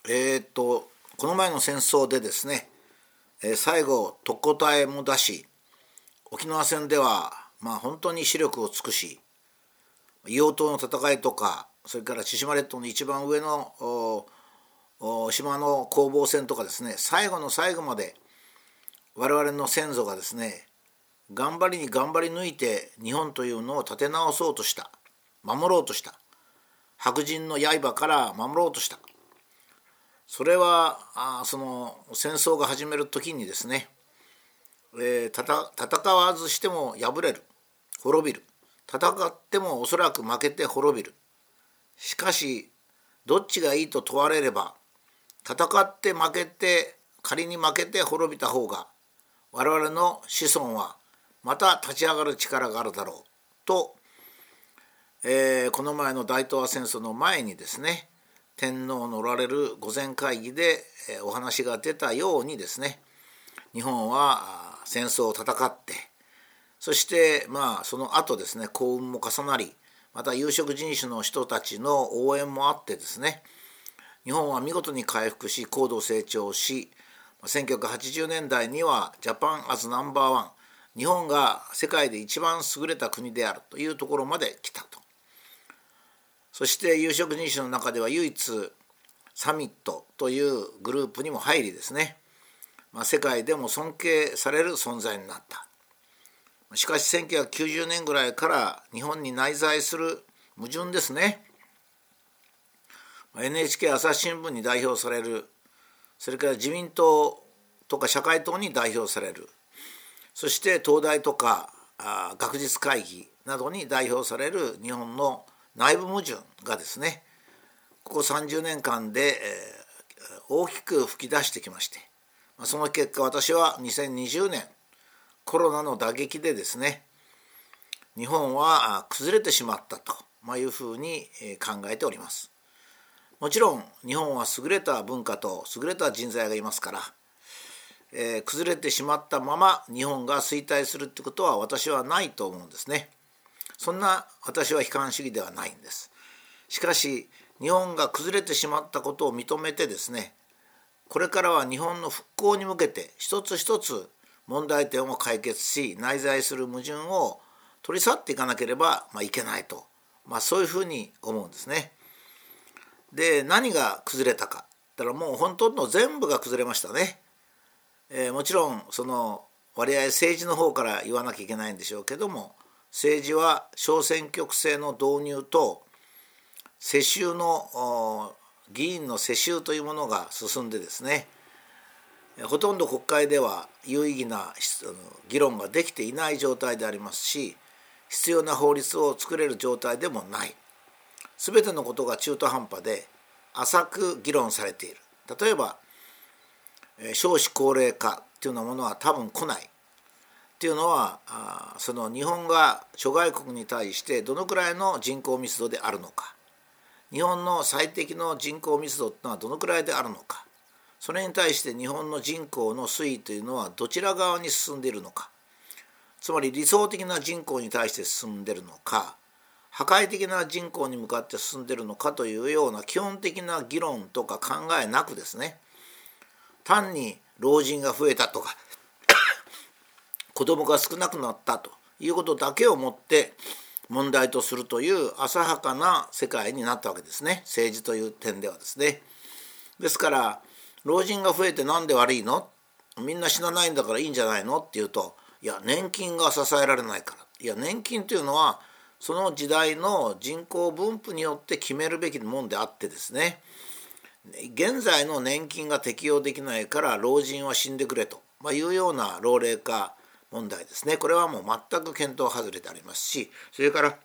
この前の戦争でですね、最後特攻隊も出し、沖縄戦では本当に視力を尽くし、硫黄島の戦いとか、それから千島列島の一番上の島の攻防戦とかですね、最後の最後まで我々の先祖がですね、頑張りに頑張り抜いて日本というのを立て直そうとした、守ろうとした、白人の刃から守ろうとした。それはその戦争が始める時にですね、戦わずしても敗れる、滅びる、戦ってもおそらく負けて滅びる。しかしどっちがいいと問われれば、戦って負けて、仮に負けて滅びた方が我々の子孫はまた立ち上がる力があるだろうと、この前の大東亜戦争の前にですね、天皇のおられる御前会議でお話が出たようにですね、日本は戦争を戦って、そしてその後ですね、幸運も重なり、また有色人種の人たちの応援もあってですね、日本は見事に回復し、高度成長し、1980年代にはジャパンアズナンバーワン、日本が世界で一番優れた国であるというところまで来たと。そして有色人種の中では唯一サミットというグループにも入りですね、世界でも尊敬される存在になった。しかし1990年ぐらいから日本に内在する矛盾ですね。NHK 朝日新聞に代表される、それから自民党とか社会党に代表される、そして東大とか学術会議などに代表される日本の内部矛盾がですね、ここ30年間で大きく吹き出してきまして、その結果、私は2020年コロナの打撃でですね、日本は崩れてしまったというふうに考えております。もちろん日本は優れた文化と優れた人材がいますから、崩れてしまったまま日本が衰退するということは私はないと思うんですね。そんな私は悲観主義ではないんです。しかし日本が崩れてしまったことを認めてですね、これからは日本の復興に向けて一つ一つ問題点を解決し、内在する矛盾を取り去っていかなければいけないと、そういうふうに思うんですね。で、何が崩れたかだから、もう本当の全部が崩れましたね。もちろんその割合政治の方から言わなきゃいけないんでしょうけども、政治は小選挙区制の導入と世襲の議員の世襲というものが進んでですね、ほとんど国会では有意義な議論ができていない状態でありますし、必要な法律を作れる状態でもない。すべてのことが中途半端で浅く議論されている。例えば少子高齢化というようなものは多分来ないっていうのは、その日本が諸外国に対してどのくらいの人口密度であるのか、日本の最適の人口密度というのはどのくらいであるのか、それに対して日本の人口の推移というのはどちら側に進んでいるのか、つまり理想的な人口に対して進んでいるのか、破壊的な人口に向かって進んでいるのかというような基本的な議論とか考えなくですね、単に老人が増えたとか子供が少なくなったということだけをもって問題とするという浅はかな世界になったわけですね、政治という点ではですね。ですから老人が増えてなんで悪いの、みんな死なないんだからいいんじゃないのっていうと、いや年金が支えられないから。いや、年金というのはその時代の人口分布によって決めるべきものであってですね、現在の年金が適用できないから老人は死んでくれというような老齢化問題ですね。これはもう全く検討外れでありますし、それから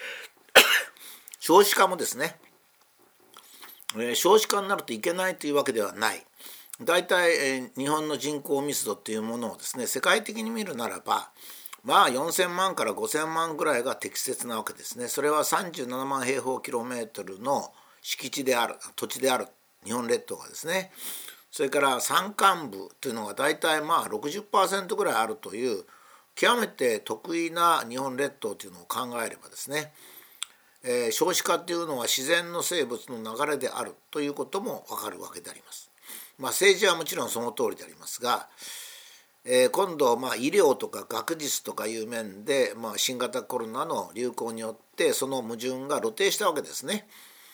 少子化もですね、少子化になるといけないというわけではない。だいたい日本の人口密度というものをですね、世界的に見るならば4000万から5000万ぐらいが適切なわけですね。それは37万平方キロメートルの敷地である、土地である日本列島がですね、それから山間部というのがだいたい60% ぐらいあるという極めて特異な日本列島というのを考えればですね、 少子化っていうのは自然の生物の流れであるということも分かるわけであります。政治はもちろんその通りでありますが、今度医療とか学術とかいう面で、新型コロナの流行によってその矛盾が露呈したわけですね。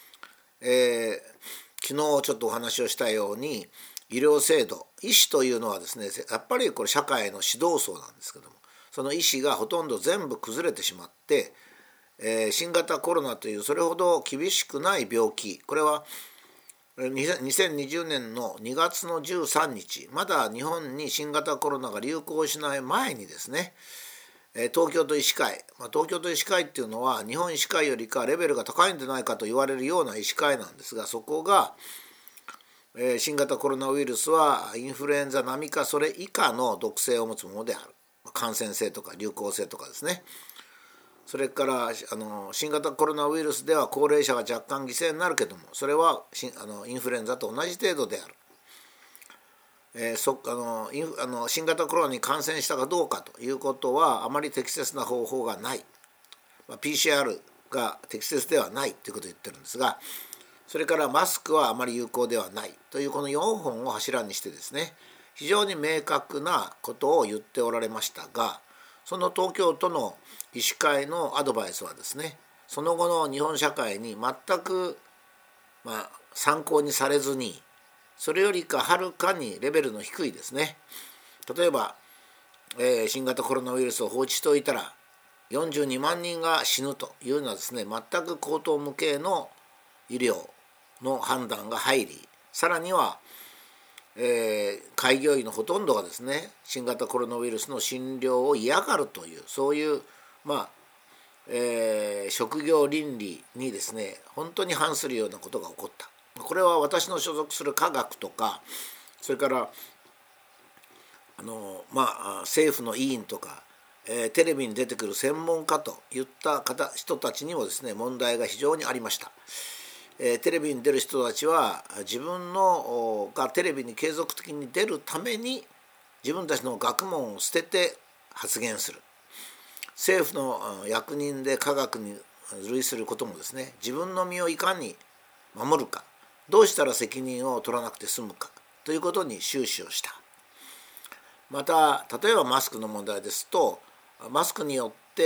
昨日ちょっとお話をしたように、医療制度、医師というのはですね、やっぱりこれ社会の指導層なんですけども、その医師がほとんど全部崩れてしまって、新型コロナというそれほど厳しくない病気、これは2020年の2月の13日、まだ日本に新型コロナが流行しない前にですね、東京都医師会、東京都医師会っていうのは日本医師会よりかレベルが高いんじゃないかと言われるような医師会なんですが、そこが、新型コロナウイルスはインフルエンザ並みかそれ以下の毒性を持つものである、感染性とか流行性とかですね、それから新型コロナウイルスでは高齢者が若干犠牲になるけども、それはインフルエンザと同じ程度である。新型コロナに感染したかどうかということはあまり適切な方法がない、PCR が適切ではないということを言ってるんですが、それからマスクはあまり有効ではないというこの4本を柱にしてですね、非常に明確なことを言っておられましたが、その東京都の医師会のアドバイスはですね、その後の日本社会に全く、参考にされずに、それよりかはるかにレベルの低いですね、例えば、新型コロナウイルスを放置しておいたら42万人が死ぬというのはですね、全く口頭無形の医療の判断が入り、さらには、開業医のほとんどがですね、新型コロナウイルスの診療を嫌がるという、そういう職業倫理にですね、本当に反するようなことが起こった。これは私の所属する科学とか、それから政府の委員とか、テレビに出てくる専門家といった人たちにもですね、問題が非常にありました。テレビに出る人たちは自分がテレビに継続的に出るために自分たちの学問を捨てて発言する。政府の役人で科学に類することもですね、自分の身をいかに守るか、どうしたら責任を取らなくて済むかということに終始をした。また例えばマスクの問題ですと、マスクによって、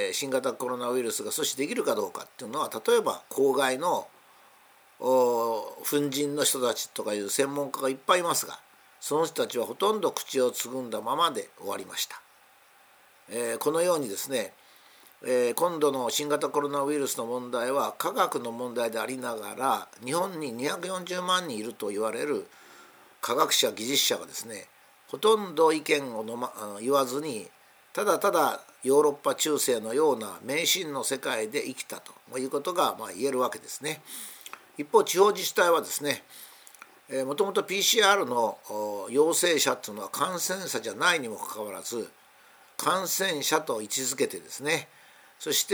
新型コロナウイルスが阻止できるかどうかっていうのは、例えば公害の粉塵の人たちとかいう専門家がいっぱいいますが、その人たちはほとんど口をつぐんだままで終わりました。このようにですね、今度の新型コロナウイルスの問題は科学の問題でありながら、日本に240万人いると言われる科学者技術者がですね、ほとんど意見を言わずに、ただただヨーロッパ中世のような迷信の世界で生きたということが言えるわけですね。一方、地方自治体はですね、もともと PCR の陽性者というのは感染者じゃないにもかかわらず感染者と位置づけてですね、そして、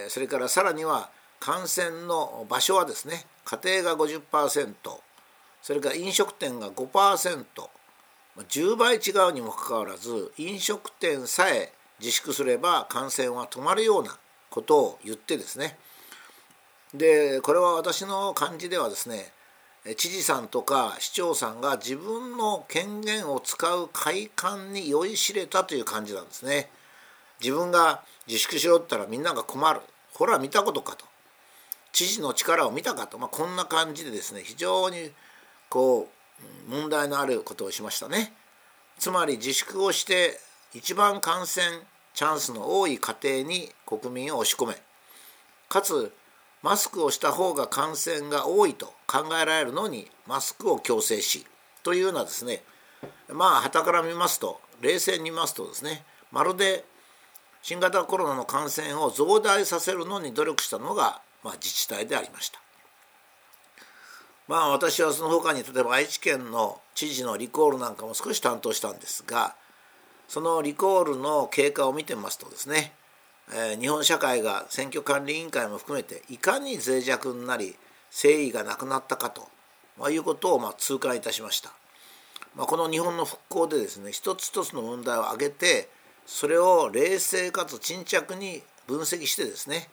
それからさらには感染の場所はですね、家庭が 50%、 それから飲食店が 5%、 10倍違うにもかかわらず飲食店さえ自粛すれば感染は止まるようなことを言ってですね、でこれは私の感じではですね、知事さんとか市長さんが自分の権限を使う快感に酔いしれたという感じなんですね。自分が自粛しろって言ったらみんなが困る、ほら見たことかと、知事の力を見たかと、こんな感じでですね、非常に問題のあることをしましたね。つまり自粛をして一番感染チャンスの多い家庭に国民を押し込め、かつマスクをした方が感染が多いと考えられるのにマスクを強制しというようなですね、傍から見ますと、冷静に見ますとですね、まるで新型コロナの感染を増大させるのに努力したのが、自治体でありました。私はその他に例えば愛知県の知事のリコールなんかも少し担当したんですが、そのリコールの経過を見てみますとですね、日本社会が選挙管理委員会も含めていかに脆弱になり誠意がなくなったかと、いうことを痛感いたしました。この日本の復興でですね、一つ一つの問題を挙げて、それを冷静かつ沈着に分析してですね、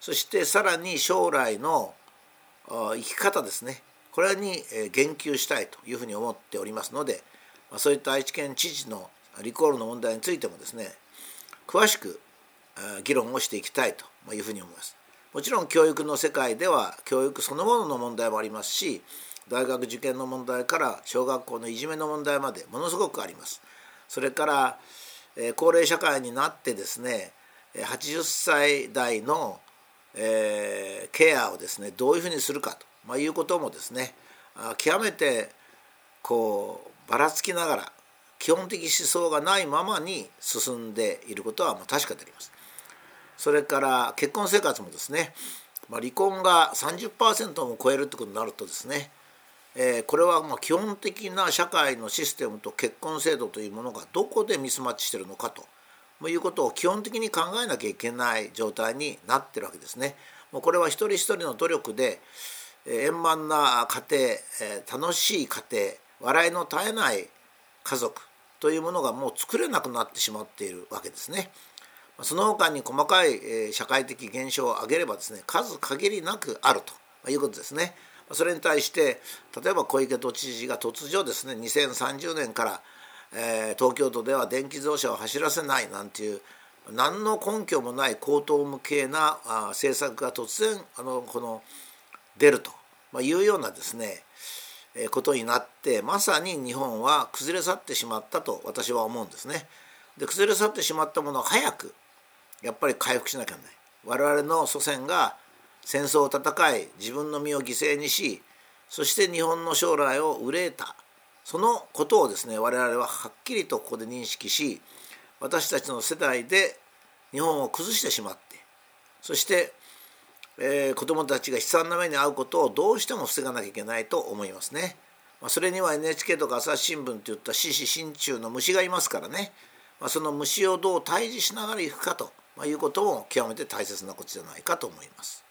そしてさらに将来の生き方ですね、これに言及したいというふうに思っておりますので、そういった愛知県知事のリコールの問題についてもですね、詳しく議論をしていきたいというふうに思います。もちろん教育の世界では教育そのものの問題もありますし、大学受験の問題から小学校のいじめの問題までものすごくあります。それから高齢社会になってですね、80歳代のケアをですねどういうふうにするかということもですね、極めてばらつきながら基本的思想がないままに進んでいることは確かであります。それから結婚生活もですね、離婚が 30% も超えるということになるとですね、これは基本的な社会のシステムと結婚制度というものがどこでミスマッチしているのかということを基本的に考えなきゃいけない状態になっているわけですね。これは一人一人の努力で円満な家庭、楽しい家庭、笑いの絶えない家族というものがもう作れなくなってしまっているわけですね。その他に細かい社会的現象を挙げればですね、数限りなくあるということですね。それに対して例えば小池都知事が突如ですね、2030年から東京都では電気自動車を走らせないなんていう何の根拠もない荒唐無稽な政策が突然出るというようなですねことになって、まさに日本は崩れ去ってしまったと私は思うんですね。で、崩れ去ってしまったものを早くやっぱり回復しなきゃならない。我々の祖先が戦争を戦い自分の身を犠牲にし、そして日本の将来を憂えた、そのことをですね我々ははっきりとここで認識し、私たちの世代で日本を崩してしまって、そして子どもたちが悲惨な目に遭うことをどうしても防がなきゃいけないと思いますね。それには NHK とか朝日新聞といった獅子心中の虫がいますからね、その虫をどう退治しながらいくかということも極めて大切なことじゃないかと思います。